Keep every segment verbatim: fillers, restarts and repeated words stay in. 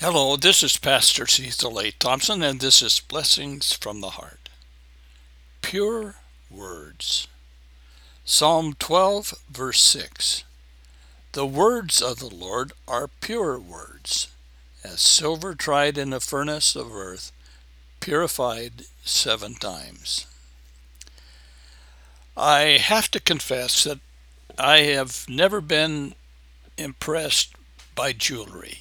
Hello, this is Pastor Cecil A. Thompson, and this is Blessings from the Heart. Pure words. Psalm twelve, verse six. The words of the Lord are pure words, as silver tried in a furnace of earth, purified seven times. I have to confess that I have never been impressed by jewelry.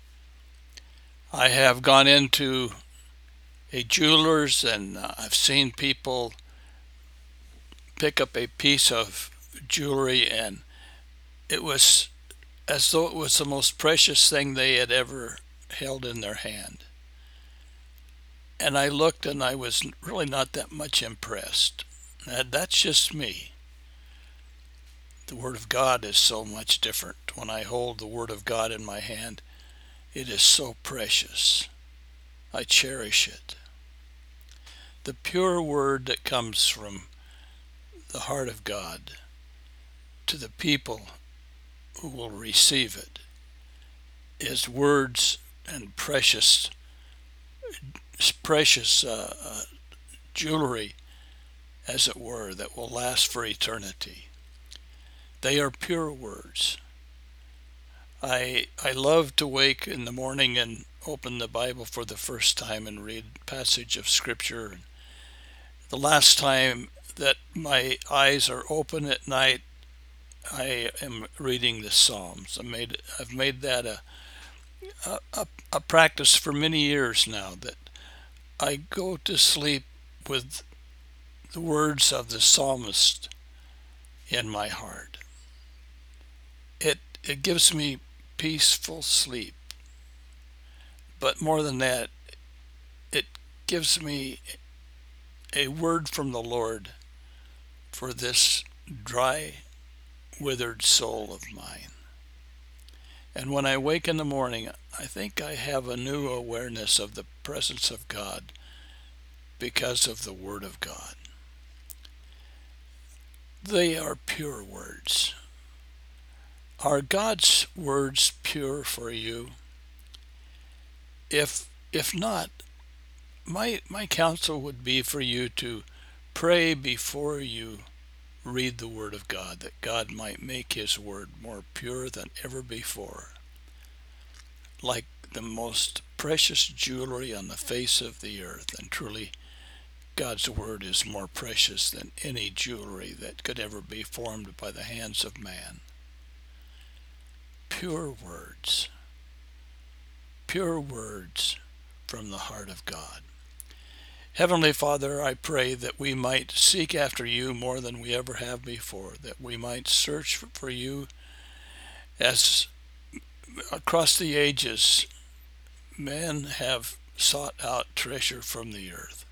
I have gone into a jeweler's and uh, I've seen people pick up a piece of jewelry and it was as though it was the most precious thing they had ever held in their hand. And I looked and I was really not that much impressed. And that's just me. The Word of God is so much different. When I hold the Word of God in my hand, it is so precious. I cherish it. The pure word that comes from the heart of God to the people who will receive it is words and precious, precious uh, uh, jewelry, as it were, that will last for eternity. They are pure words. I I love to wake in the morning and open the Bible for the first time and read a passage of Scripture. The last time that my eyes are open at night, I am reading the Psalms. I made I've made that a a, a practice for many years now, that I go to sleep with the words of the psalmist in my heart. It it gives me peaceful sleep. But more than that, it gives me a word from the Lord for this dry, withered soul of mine. And when I wake in the morning, I think I have a new awareness of the presence of God because of the Word of God. They are pure words. Are God's words pure for you? If if not, my my counsel would be for you to pray before you read the Word of God, that God might make His Word more pure than ever before. Like the most precious jewelry on the face of the earth, and truly God's Word is more precious than any jewelry that could ever be formed by the hands of man. Pure words. Pure words from the heart of God. Heavenly Father, I pray that we might seek after you more than we ever have before, that we might search for you as across the ages men have sought out treasure from the earth.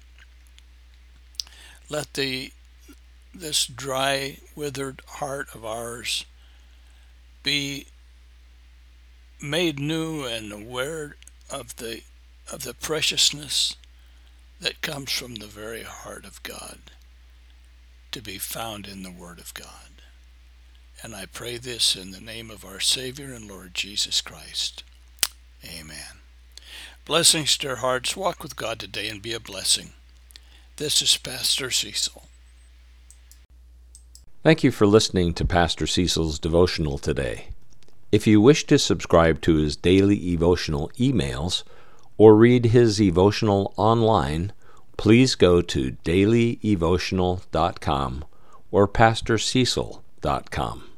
Let the this dry, withered heart of ours be made new and aware of the of the preciousness that comes from the very heart of God, to be found in the Word of God. And I pray this in the name of our Savior and Lord Jesus Christ. Amen. Blessings to your hearts. Walk with God today and be a blessing. This is Pastor Cecil. Thank you for listening to Pastor Cecil's devotional today. If you wish to subscribe to his daily devotional emails or read his devotional online, please go to daily devotional dot com or pastor cecil dot com.